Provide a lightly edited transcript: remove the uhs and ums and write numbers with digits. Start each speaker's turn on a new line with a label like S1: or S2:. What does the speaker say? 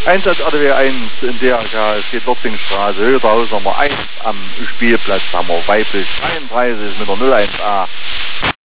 S1: Einsatz ADW 1 in DRK, es geht Lotzingstraße, Hülterhaus Nummer 1 am Spielplatz, haben wir weiblich 33 mit der 01a.